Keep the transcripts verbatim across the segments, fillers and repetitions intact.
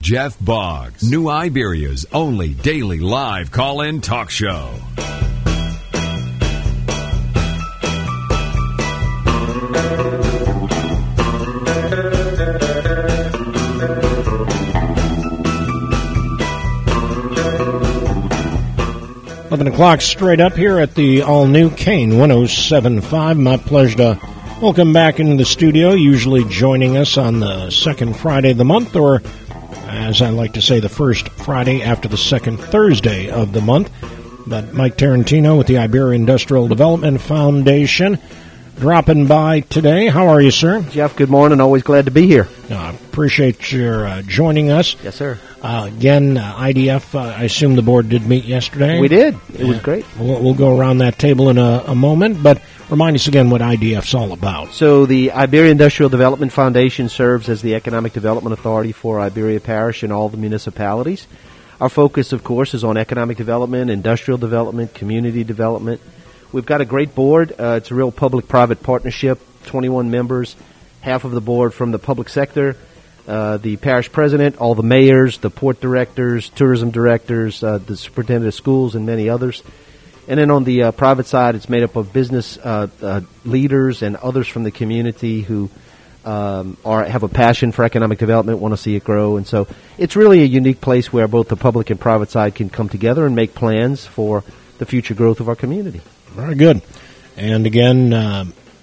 Jeff Boggs, New Iberia's only daily live call-in talk show. eleven o'clock straight up here at the all-new Kane one oh seven point five. My pleasure to welcome back into the studio, usually joining us on the second Friday of the month, or as I like to say, the first Friday after the second Thursday of the month. But Mike Tarantino with the Iberia Industrial Development Foundation dropping by today. How are you, sir? Jeff, good morning. Always glad to be here. I uh, appreciate your uh, joining us. Yes, sir. Uh, again, uh, I D F, uh, I assume the board did meet yesterday? We did. It was uh, great. We'll, we'll go around that table in a, a moment, but remind us again what I D F's all about. So the Iberia Industrial Development Foundation serves as the economic development authority for Iberia Parish and all the municipalities. Our focus, of course, is on economic development, industrial development, community development. We've got a great board. Uh, it's a real public-private partnership, twenty-one members, half of the board from the public sector, uh, the parish president, all the mayors, the port directors, tourism directors, uh, the superintendent of schools, and many others. And then on the uh, private side, it's made up of business uh, uh, leaders and others from the community who um, are have a passion for economic development, want to see it grow. And so it's really a unique place where both the public and private side can come together and make plans for the future growth of our community. Very good. And again, uh,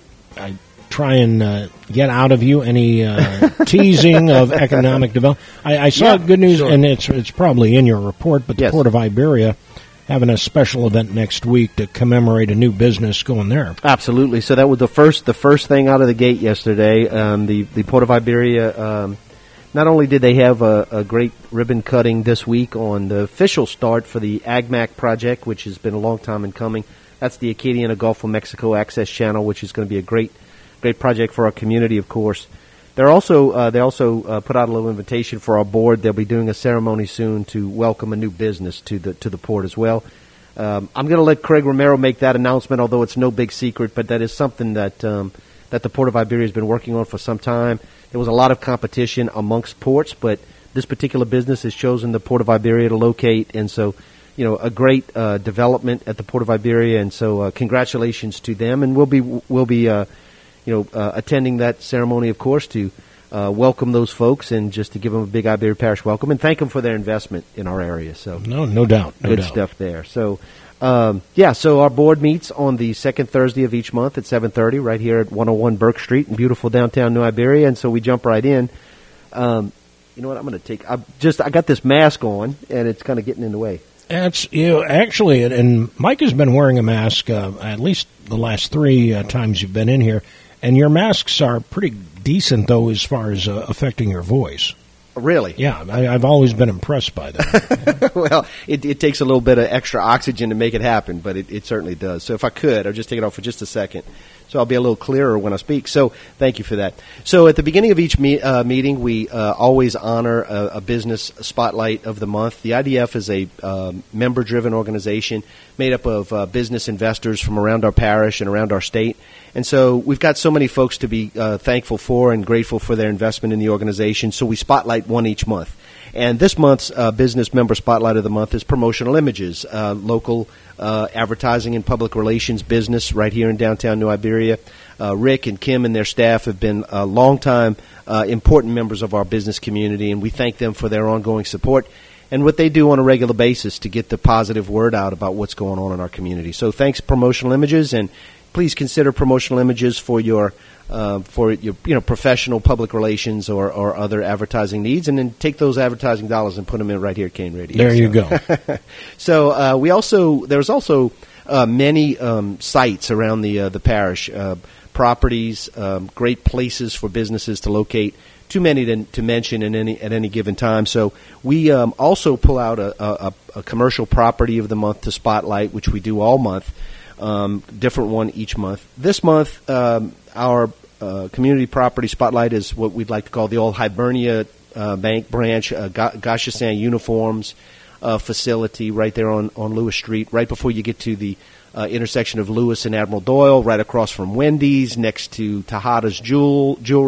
I try and uh, get out of you any uh, teasing of economic development. I, I saw Yeah, good news, sure. and it's it's probably in your report, but the Yes. Port of Iberia having a special event next week to commemorate a new business going there. Absolutely. So that was the first the first thing out of the gate yesterday. Um, the, the Port of Iberia, um, not only did they have a, a great ribbon cutting this week on the official start for the AgMac project, which has been a long time in coming. That's the Acadiana Gulf of Mexico Access Channel, which is going to be a great great project for our community, of course. They're also uh, they also uh, put out a little invitation for our board. They'll be doing a ceremony soon to welcome a new business to the to the port as well. Um, I'm going to let Craig Romero make that announcement, although it's no big secret. But that is something that um, that the Port of Iberia has been working on for some time. There was a lot of competition amongst ports, but this particular business has chosen the Port of Iberia to locate, and so, you know, a great uh, development at the Port of Iberia, and so uh, congratulations to them. And we'll be we'll be uh, you know uh, attending that ceremony, of course, to uh, welcome those folks and just to give them a big Iberia Parish welcome and thank them for their investment in our area. So No, no doubt. No good doubt. stuff there. So um, yeah, so our board meets on the second Thursday of each month at seven thirty right here at one oh one Burke Street in beautiful downtown New Iberia, and so we jump right in. Um, you know what? I'm going to take. I just I got this mask on, and it's kind of getting in the way. That's you know, actually, and Mike has been wearing a mask uh, at least the last three uh, times you've been in here, and your masks are pretty decent, though, as far as uh, affecting your voice. Really? Yeah, I, I've always been impressed by that. Well, it, it takes a little bit of extra oxygen to make it happen, but it, it certainly does. So if I could, I'll just take it off for just a second, so I'll be a little clearer when I speak. So thank you for that. So at the beginning of each me, uh, meeting, we uh, always honor a, a business spotlight of the month. The I D F is a uh, member-driven organization made up of uh, business investors from around our parish and around our state. And so we've got so many folks to be uh, thankful for and grateful for their investment in the organization, so we spotlight one each month. And this month's uh, business member spotlight of the month is Promotional Images, uh, local uh, advertising and public relations business right here in downtown New Iberia. Uh, Rick and Kim and their staff have been uh, longtime uh, important members of our business community, and we thank them for their ongoing support and what they do on a regular basis to get the positive word out about what's going on in our community. So thanks, Promotional Images, and please consider Promotional Images for your uh, for your you know professional public relations or, or other advertising needs, and then take those advertising dollars and put them in right here at Kane Radio. There so. you go. So uh, we also there's also uh, many um, sites around the uh, the parish, uh, properties, um, great places for businesses to locate. Too many to, to mention in any at any given time. So we um, also pull out a, a, a commercial property of the month to spotlight, which we do all month. Um, different one each month. This month, um, our uh, community property spotlight is what we'd like to call the old Hibernia uh, Bank branch, uh, Goshasan Uniforms uh, facility right there on, on Lewis Street, right before you get to the uh, intersection of Lewis and Admiral Doyle, right across from Wendy's, next to Tejada's Jewel, Jewelry.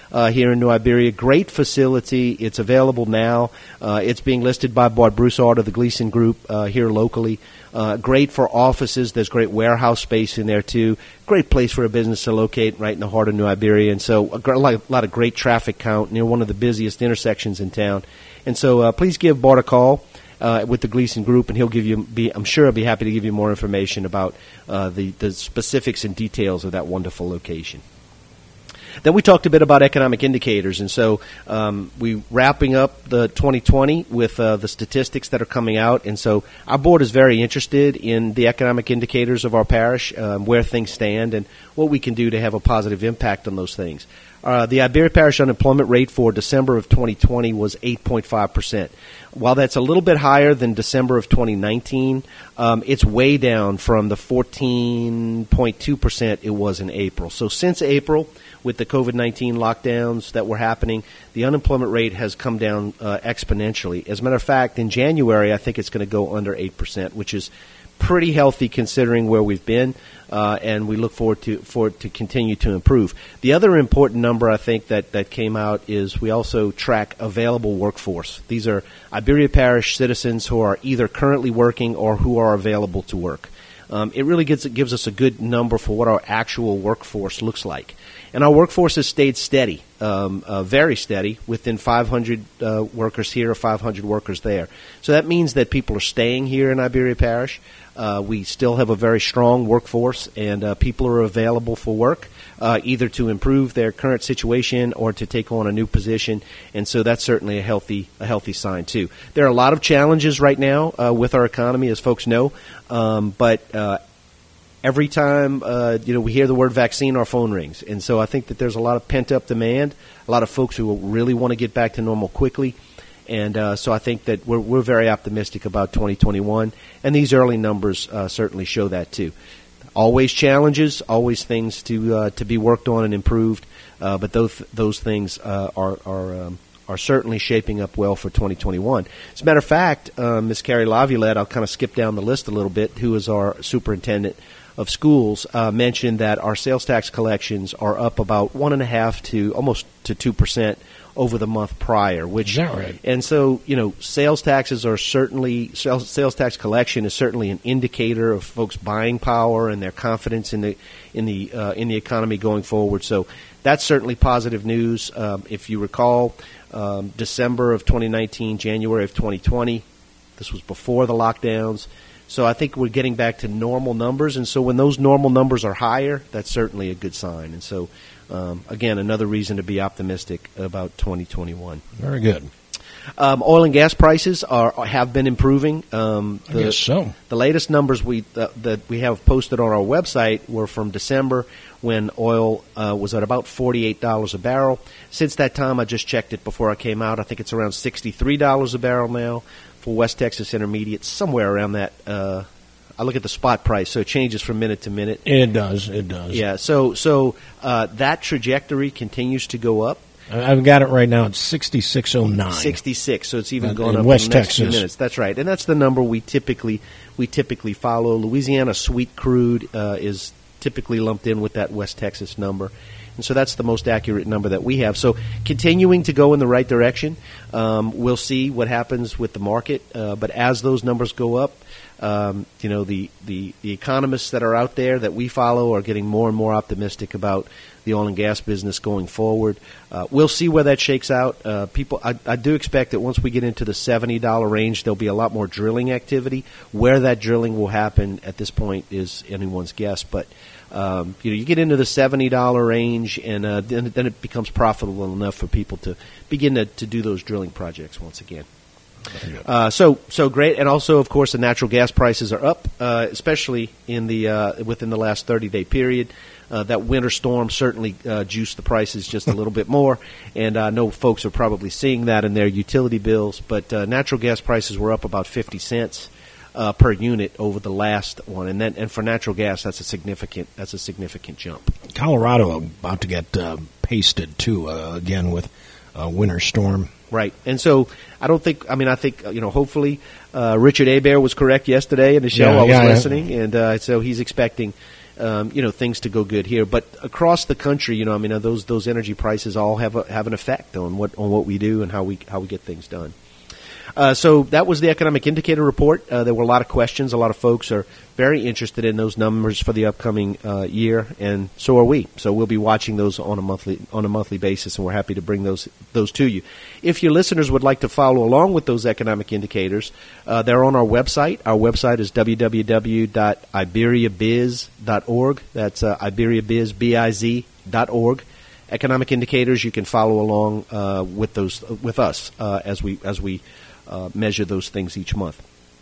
uh, here in New Iberia. Great facility. It's available now. Uh, it's being listed by Bart Broussard of the Gleason Group uh, here locally. Uh, great for offices. There's great warehouse space in there, too. Great place for a business to locate right in the heart of New Iberia. And so a, gr- a lot of great traffic count near one of the busiest intersections in town. And so uh, please give Bart a call uh, with the Gleason Group, and he'll give you, be, I'm sure he'll be happy to give you more information about uh, the, the specifics and details of that wonderful location. Then we talked a bit about economic indicators, and so um, we wrapping up the twenty twenty with uh, the statistics that are coming out, and so our board is very interested in the economic indicators of our parish, um, where things stand, and what we can do to have a positive impact on those things. Uh, the Iberia Parish unemployment rate for December of twenty twenty was eight point five percent. While that's a little bit higher than December of twenty nineteen, um, it's way down from the fourteen point two percent it was in April. So since April, with the COVID nineteen lockdowns that were happening, the unemployment rate has come down uh, exponentially. As a matter of fact, in January, I think it's going to go under eight percent, which is pretty healthy considering where we've been, uh, and we look forward to for it to continue to improve. The other important number I think that, that came out is we also track available workforce. These are Iberia Parish citizens who are either currently working or who are available to work. Um, it really gives, it gives us a good number for what our actual workforce looks like. And our workforce has stayed steady, um, uh, very steady, within five hundred uh, workers here or five hundred workers there. So that means that people are staying here in Iberia Parish. Uh, we still have a very strong workforce, and uh, people are available for work, uh, either to improve their current situation or to take on a new position. And so that's certainly a healthy, a healthy sign too. There are a lot of challenges right now uh, with our economy, as folks know, um, but uh, every time uh, you know we hear the word vaccine, our phone rings. And so I think that there's a lot of pent-up demand, a lot of folks who really want to get back to normal quickly. And uh, so I think that we're, we're very optimistic about twenty twenty-one, and these early numbers uh, certainly show that too. Always challenges, always things to uh, to be worked on and improved, uh, but those those things uh, are are um, are certainly shaping up well for twenty twenty-one. As a matter of fact, uh, Miz Carrie Laviolette, I'll kind of skip down the list a little bit, who is our superintendent of schools, uh, mentioned that our sales tax collections are up about one and a half to almost to two percent over the month prior. Which, is that right? And so, you know, sales taxes are certainly sales, sales tax collection is certainly an indicator of folks' buying power and their confidence in the in the uh, in the economy going forward. So that's certainly positive news. Um, if you recall, um, December of twenty nineteen, January of twenty twenty, this was before the lockdowns. So I think we're getting back to normal numbers, and so when those normal numbers are higher, that's certainly a good sign. And so, um, again, another reason to be optimistic about twenty twenty-one. Very good. Um, oil and gas prices are have been improving. Um, the, I guess so. The latest numbers we uh, that we have posted on our website were from December, when oil uh, was at about forty-eight dollars a barrel. Since that time, I just checked it before I came out. I think it's around sixty-three dollars a barrel now for West Texas Intermediate, somewhere around that. Uh, I look at the spot price, so it changes from minute to minute. It does. It does. Yeah. So so uh, that trajectory continues to go up. I've got it right now. It's sixty-six oh nine. sixty-six, so it's even Uh, gone in up West in the next Texas. few minutes. That's right, and that's the number we typically we typically follow. Louisiana sweet crude uh, is typically lumped in with that West Texas number, and so that's the most accurate number that we have. So continuing to go in the right direction. Um, we'll see what happens with the market, uh, but as those numbers go up, um, you know, the, the, the economists that are out there that we follow are getting more and more optimistic about the oil and gas business going forward. Uh, we'll see where that shakes out. Uh, people, I, I do expect that once we get into the seventy dollars range, there'll be a lot more drilling activity. Where that drilling will happen at this point is anyone's guess. But um, you know, you get into the seventy dollars range, and uh, then, then it becomes profitable enough for people to begin to, to do those drilling projects once again. Uh, so, so great, and also, of course, the natural gas prices are up, uh, especially in the uh, within the last thirty-day period. Uh, that winter storm certainly uh, juiced the prices just a little bit more, and I know folks are probably seeing that in their utility bills. But uh, natural gas prices were up about fifty cents uh, per unit over the last one, and then and for natural gas, that's a significant that's a significant jump. Colorado about to get uh, pasted too uh, again with a winter storm. Right, and so I don't think. I mean, I think you know. Hopefully, uh, Richard Hebert was correct yesterday in the show. Yeah, I was yeah, listening, and uh, so he's expecting um, you know, things to go good here. But across the country, you know, I mean, those those energy prices all have a, have an effect on what on what we do and how we how we get things done. Uh, so that was the economic indicator report. Uh, there were a lot of questions. A lot of folks are very interested in those numbers for the upcoming uh, year, and so are we. So we'll be watching those on a monthly on a monthly basis, and we're happy to bring those those to you. If your listeners would like to follow along with those economic indicators, uh, they're on our website. Our website is w w w dot iberia biz dot org. That's uh, iberiabiz, B I Z dot org. Economic indicators. You can follow along uh, with those with us uh, as we as we. Uh, measure those things each month.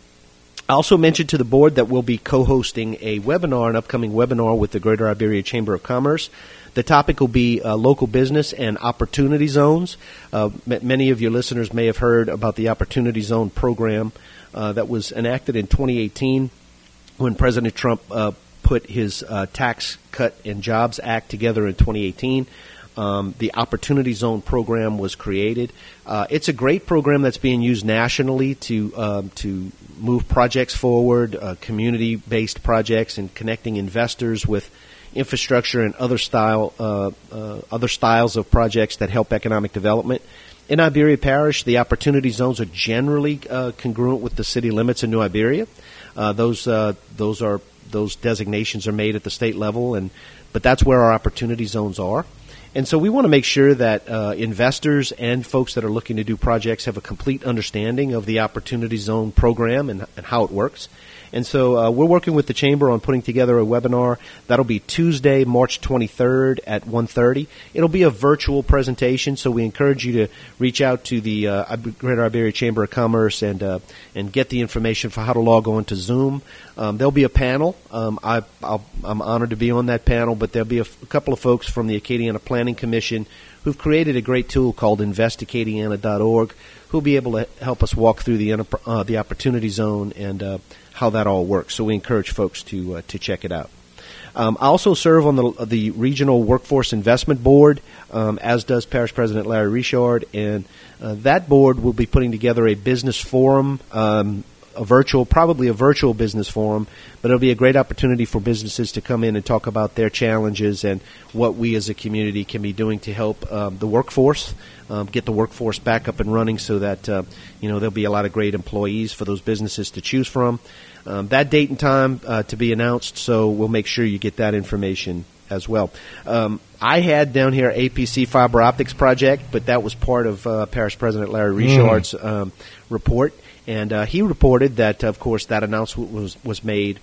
I also mentioned to the board that we'll be co-hosting a webinar, an upcoming webinar with the Greater Iberia Chamber of Commerce. The topic will be uh, local business and opportunity zones. Uh, m- many of your listeners may have heard about the Opportunity Zone program uh, that was enacted in twenty eighteen when President Trump uh, put his uh, Tax Cut and Jobs Act together in twenty eighteen. Um, the Opportunity Zone program was created. Uh, it's a great program that's being used nationally to um, to move projects forward, uh, community-based projects, and connecting investors with infrastructure and other style uh, uh, other styles of projects that help economic development. In Iberia Parish, the Opportunity Zones are generally uh, congruent with the city limits in New Iberia. Uh, those uh, those are those designations are made at the state level, and but that's where our Opportunity Zones are. And so we want to make sure that uh, investors and folks that are looking to do projects have a complete understanding of the Opportunity Zone program and, and how it works. And so uh, we're working with the Chamber on putting together a webinar. That'll be Tuesday, March twenty-third at one thirty. It'll be a virtual presentation, so we encourage you to reach out to the uh, Greater Iberia Chamber of Commerce and uh, and get the information for how to log on to Zoom. Um, there'll be a panel. Um, I, I'll, I'm honored to be on that panel, but there'll be a, f- a couple of folks from the Acadiana Planning Commission who've created a great tool called invest acadiana dot org, who'll be able to help us walk through the uh, the Opportunity Zone and uh, how that all works. So we encourage folks to uh, to check it out. Um, I also serve on the the Regional Workforce Investment Board, um, as does Parish President Larry Richard, and uh, that board will be putting together a business forum, um, a virtual, probably a virtual business forum, but it'll be a great opportunity for businesses to come in and talk about their challenges and what we as a community can be doing to help um, the workforce, um, get the workforce back up and running so that, uh, you know, there'll be a lot of great employees for those businesses to choose from. Um, that date and time uh, to be announced, so we'll make sure you get that information as well. Um, I had down here A P C Fiber Optics Project, but that was part of uh, Parish President Larry Richard's mm. um, report. And uh, he reported that, of course, that announcement was was made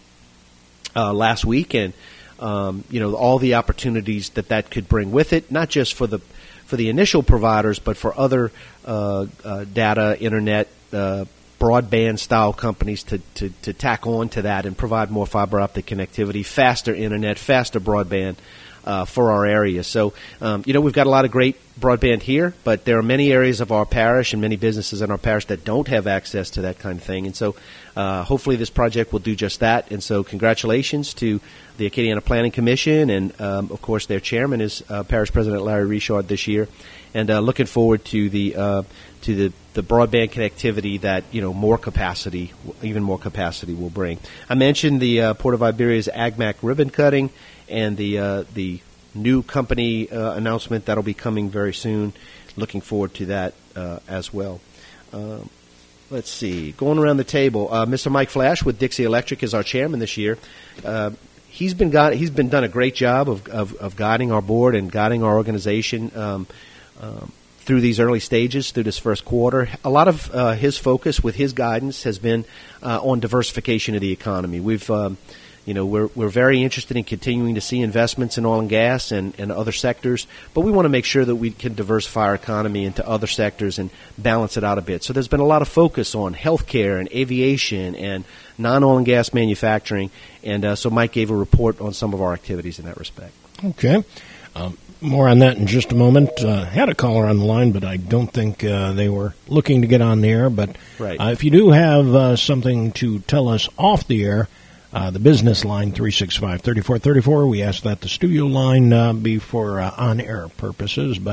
uh, last week, and um, you know all the opportunities that that could bring with it, not just for the for the initial providers, but for other uh, uh, data, internet, uh, broadband style companies to, to to tack on to that and provide more fiber optic connectivity, faster internet, faster broadband. Uh, for our area. So, um, you know, we've got a lot of great broadband here, but there are many areas of our parish and many businesses in our parish that don't have access to that kind of thing. And so uh, hopefully this project will do just that. And so congratulations to the Acadiana Planning Commission, and, um, of course, their chairman is uh, Parish President Larry Richard this year. And uh, looking forward to the uh, to the, the broadband connectivity that, you know, more capacity, even more capacity will bring. I mentioned the uh, Port of Iberia's AgMac ribbon cutting and the uh, the new company uh, announcement that'll be coming very soon. Looking forward to that uh, as well. Um, let's see. Going around the table, uh, Mister Mike Flash with Dixie Electric is our chairman this year. Uh, he's been got he's been done a great job of, of, of guiding our board and guiding our organization um, um, through these early stages, through this first quarter. A lot of uh, his focus with his guidance has been uh, on diversification of the economy. We've um, You know, we're we're very interested in continuing to see investments in oil and gas and, and other sectors, but we want to make sure that we can diversify our economy into other sectors and balance it out a bit. So there's been a lot of focus on healthcare and aviation and non-oil and gas manufacturing, and uh, so Mike gave a report on some of our activities in that respect. Okay. Um, more on that in just a moment. Uh, had a caller on the line, but I don't think uh, they were looking to get on the air. But right. uh, if you do have uh, something to tell us off the air, Uh, the business line, three six five, three four three four. We ask that the studio line uh, be for uh, on-air purposes, but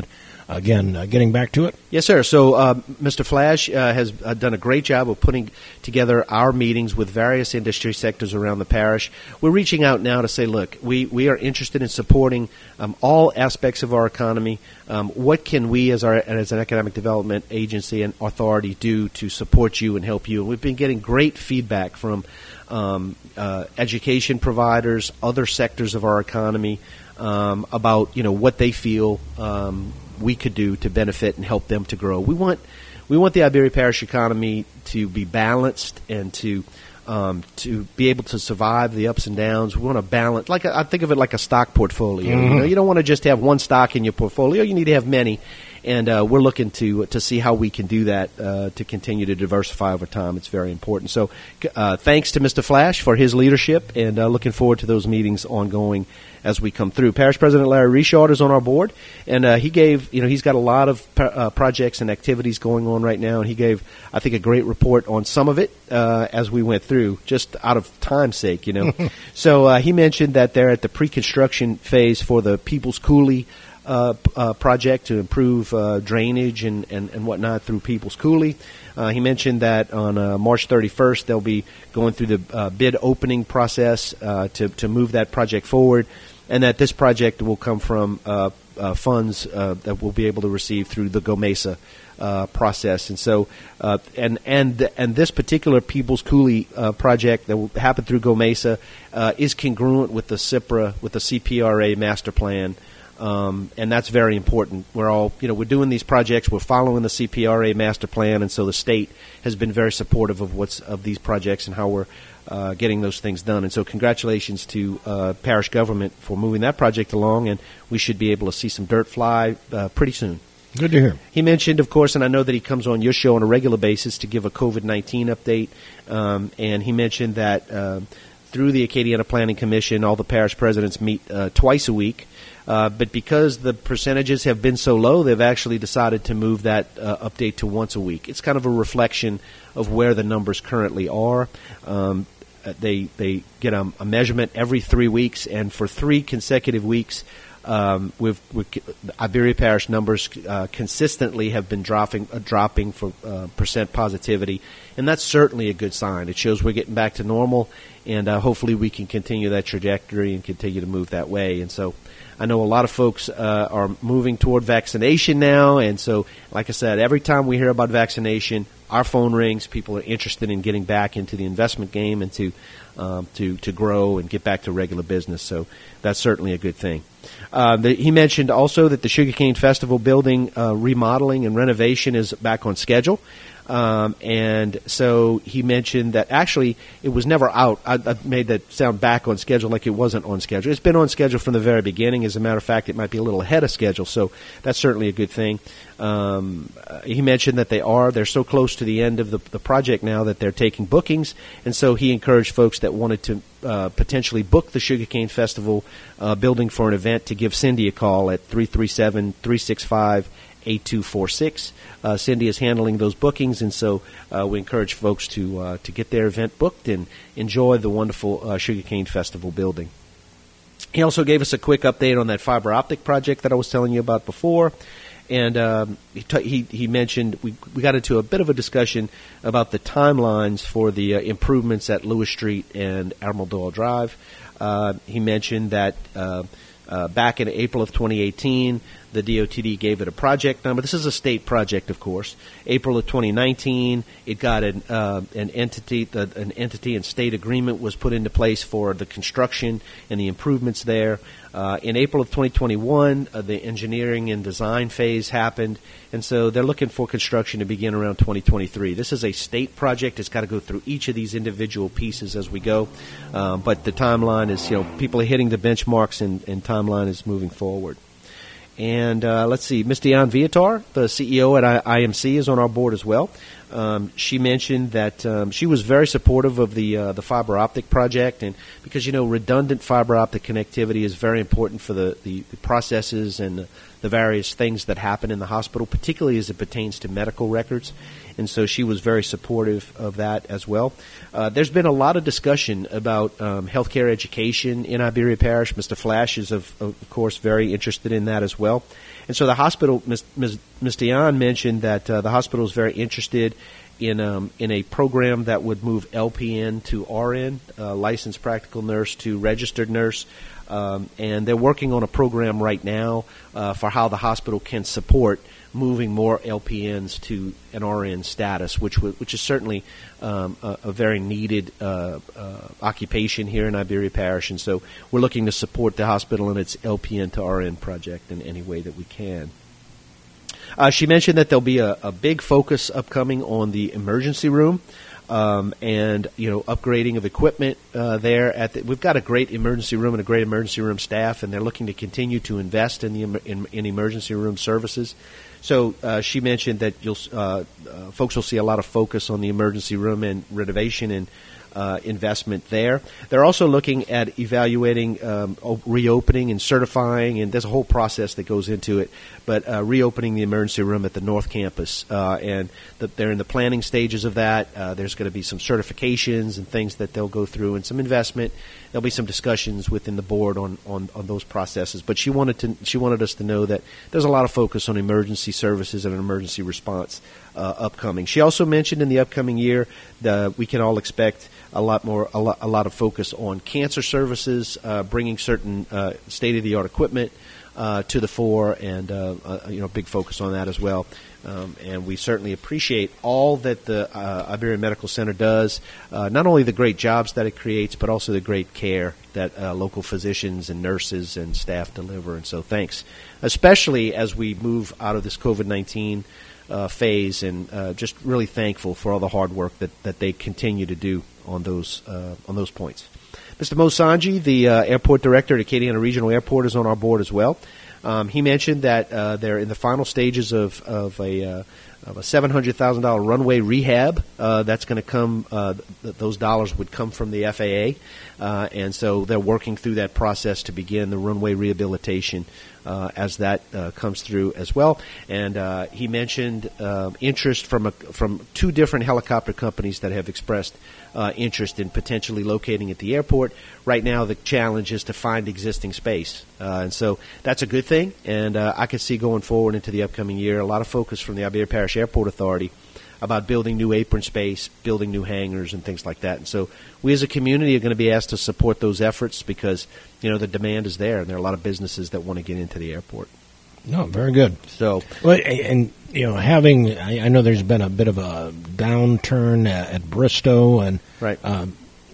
again, uh, getting back to it. Yes, sir. So uh, Mister Flash uh, has uh, done a great job of putting together our meetings with various industry sectors around the parish. We're reaching out now to say, look, we, we are interested in supporting um, all aspects of our economy. Um, what can we as our as an economic development agency and authority do to support you and help you? And we've been getting great feedback from um, uh, education providers, other sectors of our economy um, about, you know, what they feel um we could do to benefit and help them to grow. We want we want the Iberia Parish economy to be balanced and to um, to be able to survive the ups and downs. We want to balance, like I think of it like a stock portfolio. Mm-hmm. You know, you don't want to just have one stock in your portfolio. You need to have many, and uh, we're looking to to see how we can do that uh, to continue to diversify over time. It's very important. So, uh, thanks to Mister Flash for his leadership, and uh, looking forward to those meetings ongoing as we come through. Parish President Larry Richard is on our board, and uh, he gave, you know, he's got a lot of uh, projects and activities going on right now, and he gave, I think, a great report on some of it uh, as we went through, just out of time's sake, you know. So uh, he mentioned that they're at the pre-construction phase for the People's Coulee uh, uh, project to improve uh, drainage and, and, and whatnot through People's Coulee. Uh, he mentioned that on uh, March thirty-first, they'll be going through the uh, bid opening process uh, to, to move that project forward, and that this project will come from uh, uh, funds uh, that we'll be able to receive through the GOMESA uh, process. And so, uh, and and and this particular People's Coulee uh, project that will happen through GOMESA uh, is congruent with the CIPRA, with the C P R A master plan. Um, and that's very important. We're all, you know, we're doing these projects. We're following the C P R A master plan, and so the state has been very supportive of what's of these projects and how we're uh, getting those things done. And so, congratulations to uh, parish government for moving that project along, and we should be able to see some dirt fly uh, pretty soon. Good to hear. He mentioned, of course, and I know that he comes on your show on a regular basis to give a COVID nineteen update, um, and he mentioned that uh, through the Acadiana Planning Commission, all the parish presidents meet uh, twice a week. Uh, but because the percentages have been so low, they've actually decided to move that uh, update to once a week. It's kind of a reflection of where the numbers currently are. Um, they they get a, a measurement every three weeks, and for three consecutive weeks, um, we've, we've Iberia Parish numbers uh, consistently have been dropping uh, dropping for uh, percent positivity, and that's certainly a good sign. It shows we're getting back to normal, and uh, hopefully we can continue that trajectory and continue to move that way. And so, I know a lot of folks uh, are moving toward vaccination now, and so, like I said, every time we hear about vaccination, our phone rings. People are interested in getting back into the investment game and to um, to to grow and get back to regular business. So that's certainly a good thing. Uh, the, he mentioned also that the Sugarcane Festival building uh, remodeling and renovation is back on schedule. Um, and so he mentioned that actually it was never out. I, I made that sound back on schedule like it wasn't on schedule. It's been on schedule from the very beginning. As a matter of fact, it might be a little ahead of schedule, so that's certainly a good thing. Um, uh, he mentioned that they are. They're so close to the end of the, the project now that they're taking bookings, and so he encouraged folks that wanted to uh, potentially book the Sugarcane Festival uh, building for an event to give Cindy a call at three three seven, three six five, eight two four six. Uh, Cindy is handling those bookings, and so uh, we encourage folks to uh, to get their event booked and enjoy the wonderful uh, Sugarcane Festival building. He also gave us a quick update on that fiber optic project that I was telling you about before, and um, he, t- he he mentioned we we got into a bit of a discussion about the timelines for the uh, improvements at Lewis Street and Admiral Doyle Drive. Uh, he mentioned that Uh, Uh, back in April of twenty eighteen, the D O T D gave it a project number. This is a state project, of course. April of twenty nineteen, it got an uh, an entity, the, an entity and state agreement was put into place for the construction and the improvements there. Uh, in April of twenty twenty-one, uh, the engineering and design phase happened, and so they're looking for construction to begin around twenty twenty-three. This is a state project. It's got to go through each of these individual pieces as we go, uh, but the timeline is, you know, people are hitting the benchmarks, and, and timeline is moving forward. And uh, let's see, Miz Diane Viator, the C E O at I M C, is on our board as well. Um, she mentioned that um, she was very supportive of the uh, the fiber optic project, and because, you know, redundant fiber optic connectivity is very important for the, the, the processes and the, the various things that happen in the hospital, particularly as it pertains to medical records. and so she was very supportive of that as well. Uh, there's been a lot of discussion about um, healthcare education in Iberia Parish. Mister Flash is, of, of course, very interested in that as well. And so the hospital, Miz Dion mentioned that uh, the hospital is very interested in um, in a program that would move L P N to R N, uh, licensed practical nurse to registered nurse. Um, and they're working on a program right now uh, for how the hospital can support moving more L P Ns to an R N status, which w which is certainly um, a, a very needed uh, uh, occupation here in Iberia Parish. And so we're looking to support the hospital in its L P N to R N project in any way that we can. Uh, she mentioned that there'll be a, a big focus upcoming on the emergency room. Um, and, you know, upgrading of equipment uh, there. At the, we've got a great emergency room and a great emergency room staff, and they're looking to continue to invest in the in, in emergency room services. So uh, she mentioned that you'll uh, uh, folks will see a lot of focus on the emergency room and renovation and uh, investment there. They're also looking at evaluating um, reopening and certifying, and there's a whole process that goes into it, but uh, reopening the emergency room at the North Campus. Uh, and the, they're in the planning stages of that. Uh, there's going to be some certifications and things that they'll go through and some investment. There'll be some discussions within the board on, on, on those processes. But she wanted to she wanted us to know that there's a lot of focus on emergency services and an emergency response uh, upcoming. She also mentioned in the upcoming year that we can all expect a lot more a lot, a lot of focus on cancer services, uh, bringing certain uh, state-of-the-art equipment uh, to the fore, and uh, uh, you know, big focus on that as well. Um, and we certainly appreciate all that the uh, Iberia Medical Center does, uh, not only the great jobs that it creates, but also the great care that uh, local physicians and nurses and staff deliver. And so thanks, especially as we move out of this COVID nineteen uh, phase, and uh, just really thankful for all the hard work that, that they continue to do on those uh, on those points. Mister Mo Sanji, the uh, airport director at Acadiana Regional Airport, is on our board as well. Um, he mentioned that uh, they're in the final stages of, of a uh, of a seven hundred thousand dollar runway rehab. Uh, that's going to come. Uh, th those dollars would come from the F A A, uh, and so they're working through that process to begin the runway rehabilitation uh, as that uh, comes through as well. And uh, he mentioned uh, interest from a, from two different helicopter companies that have expressed Uh, interest in potentially locating at the airport. Right now, the challenge is to find existing space, uh, and so that's a good thing. And uh, I could see going forward into the upcoming year a lot of focus from the Iberia Parish Airport Authority about building new apron space, building new hangars, and things like that. And so we as a community are going to be asked to support those efforts because, you know, the demand is there, and there are a lot of businesses that want to get into the airport. No, very good. So, well, and you know, having I, I know there's been a bit of a downturn at, at Bristow, and right. Um,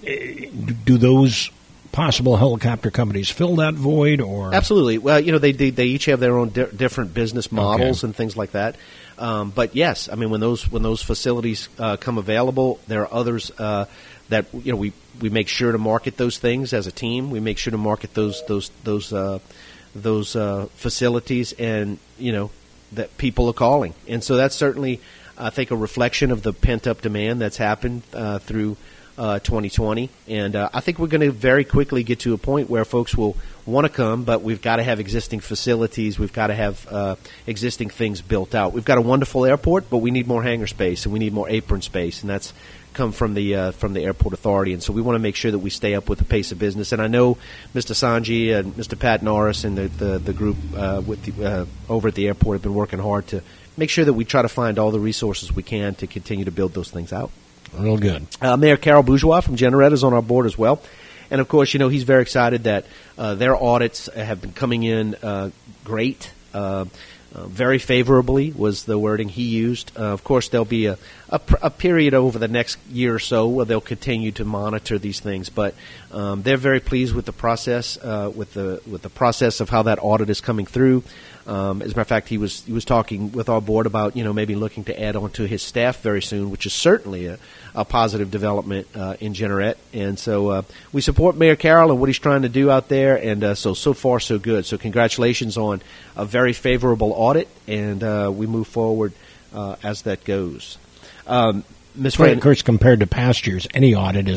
do those possible helicopter companies fill that void, or absolutely? Well, you know, they they, they each have their own di different business models okay. and things like that. Um, but yes, I mean, when those when those facilities uh, come available, there are others uh, that you know we we make sure to market those things as a team. We make sure to market those those those. Uh, those uh, facilities, and you know that people are calling, and so that's certainly, I think, a reflection of the pent-up demand that's happened uh, through uh, twenty twenty, and uh, I think we're going to very quickly get to a point where folks will want to come, but we've got to have existing facilities, we've got to have uh, existing things built out. We've got a wonderful airport, but we need more hangar space, and we need more apron space, and that's come from the uh, from the airport authority, and so we want to make sure that we stay up with the pace of business. And I know Mister Sanji and Mister Pat Norris and the the, the group uh, with the, uh, over at the airport have been working hard to make sure that we try to find all the resources we can to continue to build those things out. Real good. Uh, Mayor Carol Bourgeois from Generette is on our board as well, and of course, you know, he's very excited that uh, their audits have been coming in uh, great. Uh, Uh, very favorably was the wording he used. Uh, of course, there'll be a, a, a period over the next year or so where they'll continue to monitor these things, but um, they're very pleased with the process, uh, with the with the process of how that audit is coming through. Um, as a matter of fact, he was he was talking with our board about you know maybe looking to add on to his staff very soon, which is certainly a, a positive development uh, in Generette. And so uh, we support Mayor Carroll and what he's trying to do out there. And uh, so so far so good. So congratulations on a very favorable audit, and uh, we move forward uh, as that goes. Um, Miz Fran, of course, compared to past years, any audit is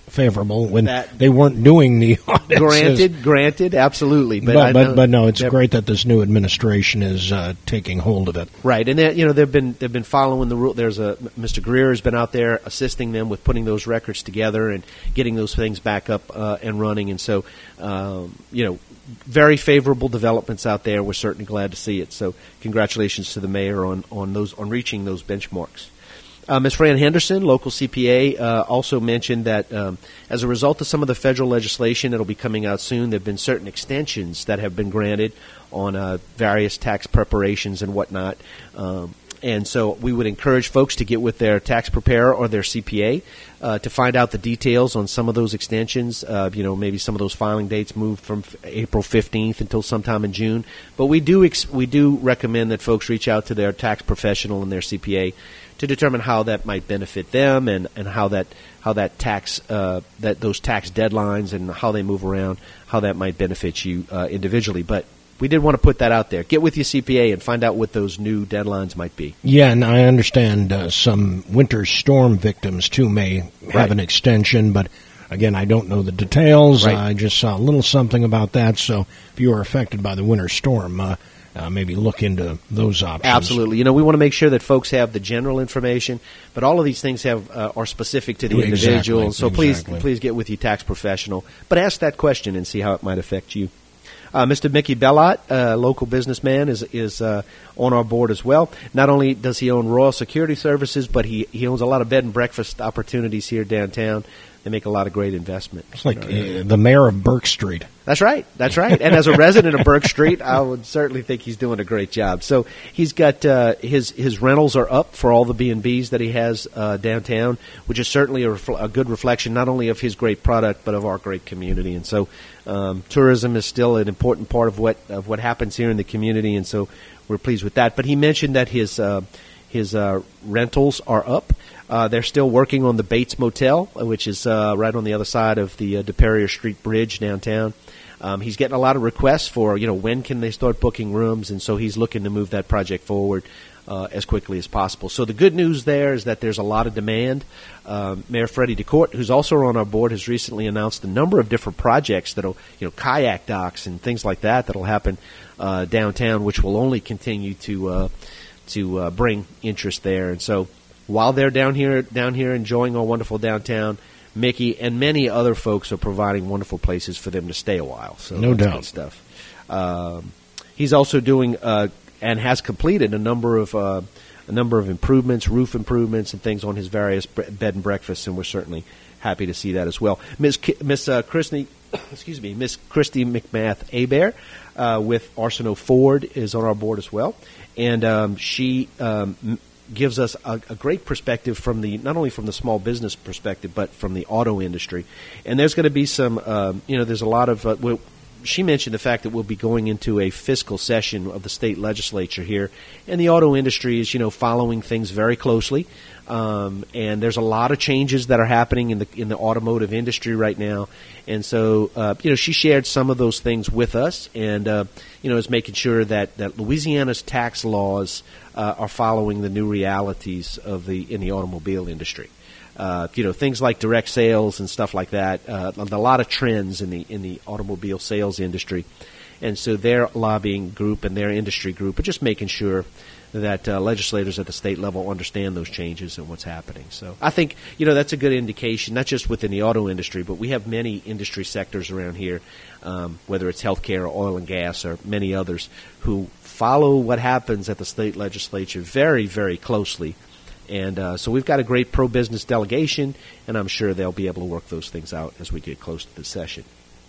favorable when That- they weren't doing the audits. Granted, granted, absolutely. But But I but, know but no, it's they're- great that this new administration is uh, taking hold of it. Right, and they- you know they've been they've been following the rule. There's a Mister Greer has been out there assisting them with putting those records together and getting those things back up uh, and running. And so, um, you know, very favorable developments out there. We're certainly glad to see it. So, congratulations to the mayor on on those on reaching those benchmarks. Uh, Miz Fran Henderson, local C P A, uh, also mentioned that um, as a result of some of the federal legislation that will be coming out soon, there have been certain extensions that have been granted on uh, various tax preparations and whatnot. Um, and so we would encourage folks to get with their tax preparer or their C P A uh, to find out the details on some of those extensions. Uh, you know, maybe some of those filing dates moved from f- April fifteenth until sometime in June. But we do ex- we do recommend that folks reach out to their tax professional and their C P A to determine how that might benefit them and, and how that how that tax uh, that those tax deadlines and how they move around, how that might benefit you uh, individually. But we did want to put that out there. Get with your C P A and find out what those new deadlines might be. Yeah, and I understand uh, some winter storm victims, too, may have Right. an extension, but again, I don't know the details. Right. I just saw a little something about that, so if you are affected by the winter storm, uh, uh, maybe look into those options. Absolutely. You know, we want to make sure that folks have the general information, but all of these things have uh, are specific to the Exactly, individual. So please, exactly. please get with your tax professional, but ask that question and see how it might affect you. Uh, Mister Mickey Bellot, a local businessman, is is uh, on our board as well. Not only does he own Royal Security Services, but he, he owns a lot of bed and breakfast opportunities here downtown. They make a lot of great investment. It's like uh, the mayor of Burke Street. That's right. That's right. And as a resident of Burke Street, I would certainly think he's doing a great job. So he's got uh, his his rentals are up for all the B and B's that he has uh, downtown, which is certainly a, refl- a good reflection not only of his great product but of our great community. And so um, tourism is still an important part of what of what happens here in the community. And so we're pleased with that. But he mentioned that his uh, his uh, rentals are up. Uh, they're still working on the Bates Motel, which is uh, right on the other side of the uh, DePerrier Street Bridge downtown. Um, he's getting a lot of requests for, you know, when can they start booking rooms, and so he's looking to move that project forward uh, as quickly as possible. So the good news there is that there's a lot of demand. Um, Mayor Freddie DeCourt, who's also on our board, has recently announced a number of different projects that'll, you know, kayak docks and things like that that'll happen uh, downtown, which will only continue to uh, to uh, bring interest there. And so while they're down here down here enjoying our wonderful downtown, Mickey and many other folks are providing wonderful places for them to stay a while. So No that's doubt. good stuff. Um, he's also doing uh, and has completed a number of uh, a number of improvements, roof improvements, and things on his various bre- bed and breakfasts, and we're certainly happy to see that as well. Miss Ki- Miss uh, Christy, excuse me, Miss Christy McMath Abear uh, with Arsenault Ford is on our board as well, and um, she. Um, m- gives us a, a great perspective from the not only from the small business perspective, but from the auto industry. And there's going to be some, um, you know, there's a lot of. Uh, well, she mentioned the fact that we'll be going into a fiscal session of the state legislature here, and the auto industry is, you know, following things very closely. Um, and there's a lot of changes that are happening in the in the automotive industry right now, and so uh, you know she shared some of those things with us, and uh, you know is making sure that, that Louisiana's tax laws uh, are following the new realities of the in the automobile industry. Uh, you know things like direct sales and stuff like that. Uh, a lot of trends in the in the automobile sales industry, and so their lobbying group and their industry group are just making sure that uh, legislators at the state level understand those changes and what's happening. So I think, you know, that's a good indication, not just within the auto industry, but we have many industry sectors around here, um, whether it's healthcare or oil and gas or many others, who follow what happens at the state legislature very, very closely. And uh, so we've got a great pro-business delegation, and I'm sure they'll be able to work those things out as we get close to the session.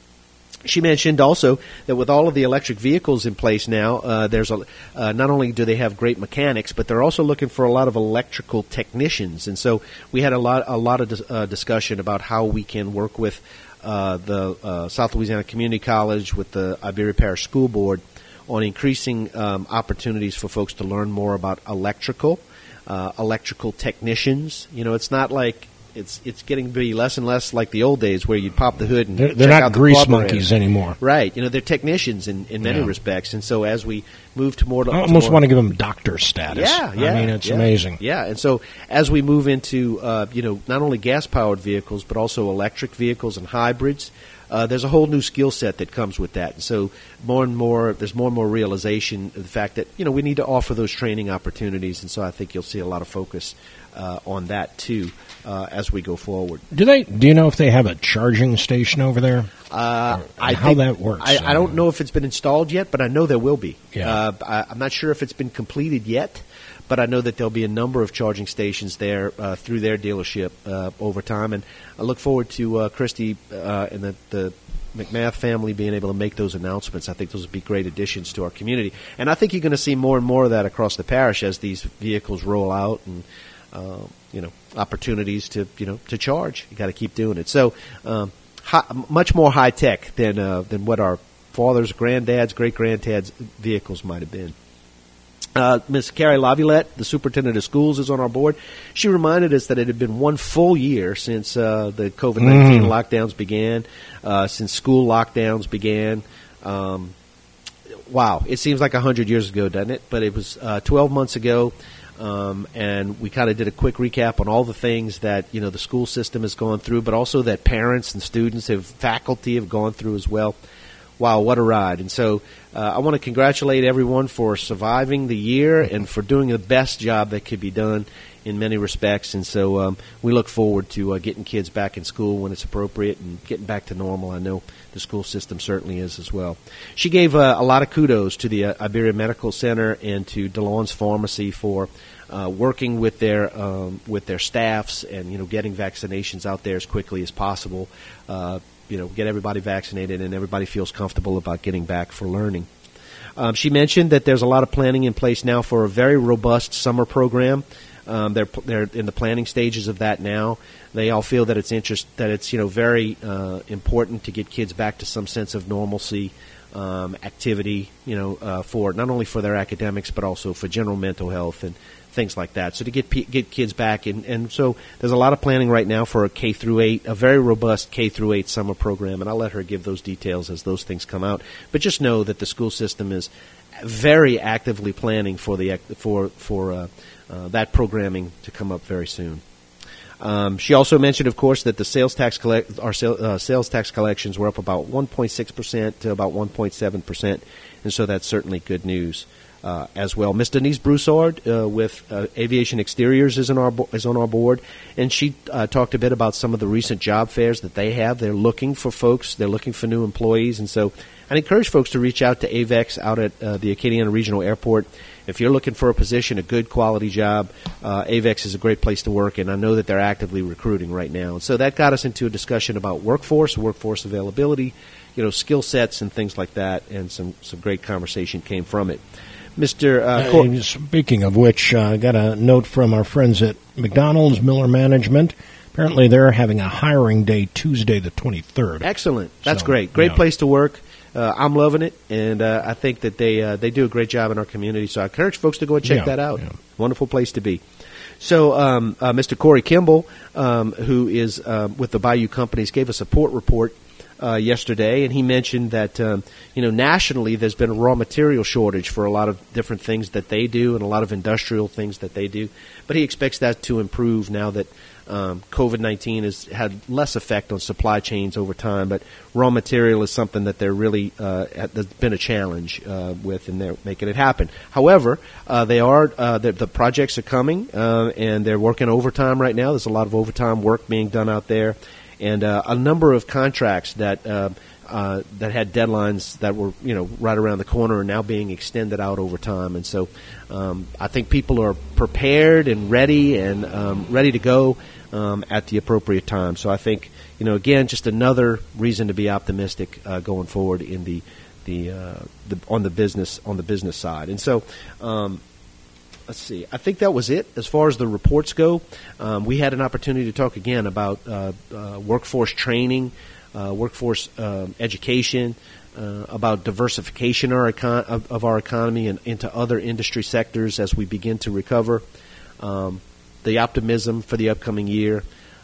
She mentioned also that with all of the electric vehicles in place now, uh, there's a, uh, not only do they have great mechanics, but they're also looking for a lot of electrical technicians. And so we had a lot a lot of dis- uh, discussion about how we can work with uh, the uh, South Louisiana Community College, with the Iberia Parish School Board, on increasing um, opportunities for folks to learn more about electrical, uh, electrical technicians. You know, it's not like it's it's getting to be less and less like the old days where you'd pop the hood and they're, they're check not out the grease carburetor. monkeys anymore. Right. You know, they're technicians in, in many Yeah. respects. And so as we move to more... I almost more, want to give them doctor status. Yeah, yeah. I mean, it's yeah, amazing. Yeah, and so as we move into, uh, you know, not only gas-powered vehicles, but also electric vehicles and hybrids, uh, there's a whole new skill set that comes with that. And so more and more, there's more and more realization of the fact that, you know, we need to offer those training opportunities. And so I think you'll see a lot of focus uh, on that, too, uh, as we go forward. Do they? Do you know if they have a charging station over there? Uh, I how think, that works? I, I don't know if it's been installed yet, but I know there will be. Yeah. Uh, I, I'm not sure if it's been completed yet, but I know that there'll be a number of charging stations there uh, through their dealership uh, over time. And I look forward to uh, Christy uh, and the, the McMath family being able to make those announcements. I think those would be great additions to our community. And I think you're going to see more and more of that across the parish as these vehicles roll out and, uh, you know, opportunities to, you know, to charge. You got to keep doing it. So, um, High, much more high tech than uh, than what our fathers, granddads, great granddads' vehicles might have been. Uh, Miz Carrie Laviolette, the superintendent of schools, is on our board. She reminded us that it had been one full year since uh, the COVID nineteen mm. lockdowns began, uh, since school lockdowns began. Um, wow, it seems like a hundred years ago, doesn't it? But it was uh, twelve months ago. Um, and we kind of did a quick recap on all the things that, you know, the school system has gone through, but also that parents and students have, faculty have gone through as well. Wow, what a ride. And so uh, I want to congratulate everyone for surviving the year and for doing the best job that could be done in many respects. And so um, we look forward to uh, getting kids back in school when it's appropriate and getting back to normal. I know the school system certainly is as well. She gave uh, a lot of kudos to the uh, Iberia Medical Center and to DeLawns Pharmacy for uh, working with their um, with their staffs and, you know, getting vaccinations out there as quickly as possible. Uh, you know, get everybody vaccinated and everybody feels comfortable about getting back for learning. Um, she mentioned that there's a lot of planning in place now for a very robust summer program. Um, they're they're in the planning stages of that now. They all feel that it's interest that it's you know very uh, important to get kids back to some sense of normalcy, um, activity. You know, uh, for not only for their academics but also for general mental health and things like that. So to get get kids back and, and so there's a lot of planning right now for a K through eight, a very robust K through eight summer program. And I'll let her give those details as those things come out. But just know that the school system is very actively planning for the for for. Uh, Uh, that programming to come up very soon. Um, she also mentioned, of course, that the sales tax collect our sale, uh, sales tax collections were up about one point six percent to about one point seven percent, and so that's certainly good news uh, as well. Miss Denise Broussard uh, with uh, Aviation Exteriors is on our bo- is on our board, and she uh, talked a bit about some of the recent job fairs that they have. They're looking for folks. They're looking for new employees, and so I encourage folks to reach out to AVEX out at uh, the Acadiana Regional Airport. If you're looking for a position, a good quality job, uh, AVEX is a great place to work, and I know that they're actively recruiting right now. And so that got us into a discussion about workforce, workforce availability, you know, skill sets and things like that, and some, some great conversation came from it. Mister Uh, Cor- uh, speaking of which, I uh, got a note from our friends at McDonald's Miller Management. Apparently they're having a hiring day Tuesday the twenty-third. Excellent. That's so, great. Great yeah. place to work. Uh, I'm loving it, and uh, I think that they uh, they do a great job in our community. So I encourage folks to go and check yeah, that out. Yeah. Wonderful place to be. So um, uh, Mister Corey Kimball, um, who is uh, with the Bayou Companies, gave a support report uh, yesterday, and he mentioned that um, you know nationally there's been a raw material shortage for a lot of different things that they do and a lot of industrial things that they do. But he expects that to improve now that Um, COVID nineteen has had less effect on supply chains over time, but raw material is something that they're really uh, there's been a challenge uh, with, and they're making it happen. However, uh, they are uh, the, the projects are coming, uh, and they're working overtime right now. There's a lot of overtime work being done out there, and uh, a number of contracts that uh, uh, that had deadlines that were you know right around the corner are now being extended out over time, and so um, I think people are prepared and ready and um, ready to go. Um, at the appropriate time. So I think, you know, again, just another reason to be optimistic uh, going forward in the the, uh, the on the business on the business side. And so, um, let's see. I think that was it as far as the reports go. Um, we had an opportunity to talk again about uh, uh, workforce training, uh, workforce um, education, uh, about diversification our econ- of, of our economy and into other industry sectors as we begin to recover. Um, the optimism for the upcoming year,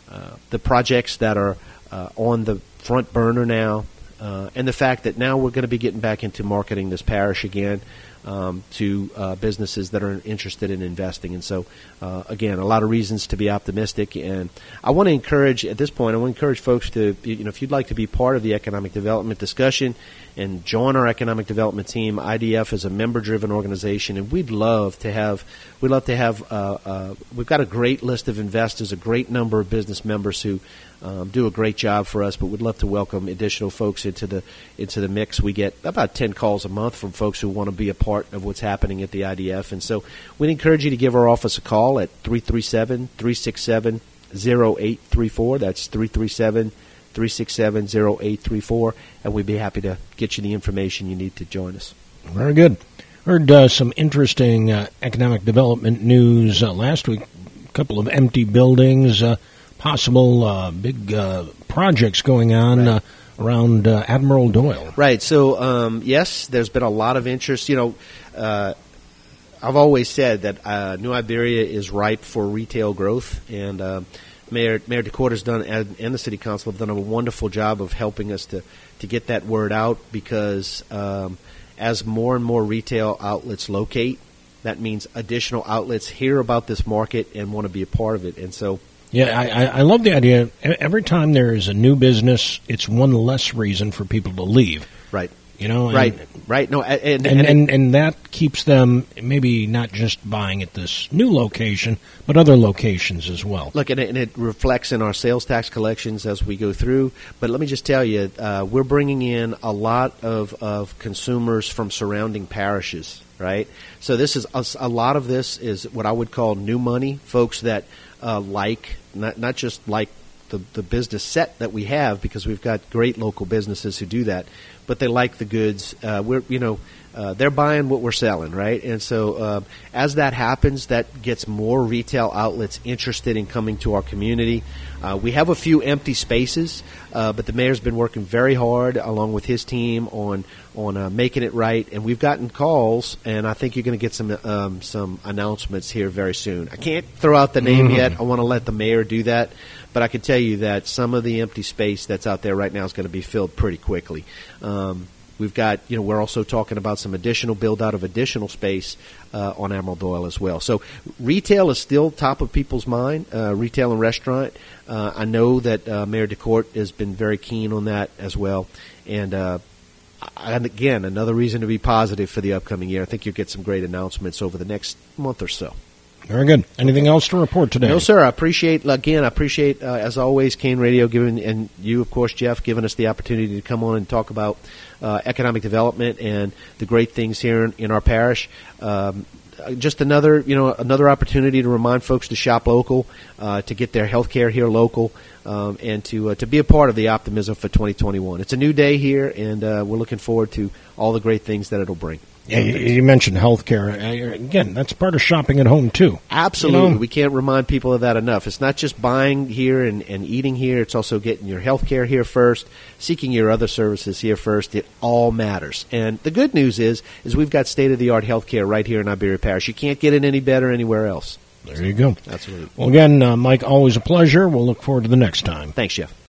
uh, the projects that are uh, on the front burner now, uh, and the fact that now we're going to be getting back into marketing this parish again um, to uh, businesses that are interested in investing. And so, uh, again, a lot of reasons to be optimistic. And I want to encourage, at this point, I want to encourage folks to, you know, if you'd like to be part of the economic development discussion and join our economic development team. I D F is a member-driven organization, and we'd love to have, we'd love to have, uh, uh, we've got a great list of investors, a great number of business members who Um, do a great job for us, but we'd love to welcome additional folks into the into the mix. We get about ten calls a month from folks who want to be a part of what's happening at the I D F, and so we'd encourage you to give our office a call at three three seven, three six seven, zero eight three four. That's three three seven, three six seven, zero eight three four, and we'd be happy to get you the information you need to join us. Very good. Heard uh, some interesting uh, economic development news uh, last week. A couple of empty buildings, uh, possible uh, big uh, projects going on right. uh, around uh, Admiral Doyle. Right. So, um, yes, there's been a lot of interest. You know, uh, I've always said that uh, New Iberia is ripe for retail growth, and uh, Mayor Mayor DeCourt's done, and, and the City Council have done a wonderful job of helping us to, to get that word out, because um, as more and more retail outlets locate, that means additional outlets hear about this market and want to be a part of it. And so, Yeah, I, I love the idea. Every time there is a new business, it's one less reason for people to leave. Right. You know, and, right, right. No, and and, and, and and that keeps them maybe not just buying at this new location, but other locations as well. Look, and it, and it reflects in our sales tax collections as we go through. But let me just tell you, uh, we're bringing in a lot of, of consumers from surrounding parishes. Right. So this is a, a lot of this is what I would call new money, folks that uh, like not not just like the the business set that we have, because we've got great local businesses who do that, but they like the goods. Uh, we're you know uh, they're buying what we're selling, right? And so uh, as that happens, that gets more retail outlets interested in coming to our community. Uh, we have a few empty spaces, uh, but the mayor's been working very hard along with his team on on uh, making it right, and we've gotten calls, and I think you're going to get some um, some announcements here very soon. I can't throw out the name mm-hmm. yet. I want to let the mayor do that, but I can tell you that some of the empty space that's out there right now is going to be filled pretty quickly. Um, We've got, you know, we're also talking about some additional build out of additional space uh, on Admiral Doyle as well. So retail is still top of people's mind, uh, retail and restaurant. Uh, I know that uh, Mayor DeCourt has been very keen on that as well. And, uh, and again, another reason to be positive for the upcoming year. I think you'll get some great announcements over the next month or so. Very good. Anything else to report today? No, sir. I appreciate, again, I appreciate, uh, as always, Kane Radio, giving, and you, of course, Jeff, giving us the opportunity to come on and talk about uh, economic development and the great things here in, in our parish. Um, just another, you know, another opportunity to remind folks to shop local, uh, to get their health care here local, um, and to uh, to be a part of the optimism for twenty twenty-one. It's a new day here, and uh, we're looking forward to all the great things that it'll bring. Yeah, you mentioned healthcare. Again, that's part of shopping at home, too. Absolutely. You know? We can't remind people of that enough. It's not just buying here and, and eating here. It's also getting your healthcare here first, seeking your other services here first. It all matters. And the good news is, is we've got state-of-the-art healthcare right here in Iberia Parish. You can't get it any better anywhere else. There you go. Absolutely. Well, again, uh, Mike, always a pleasure. We'll look forward to the next time. Thanks, Jeff.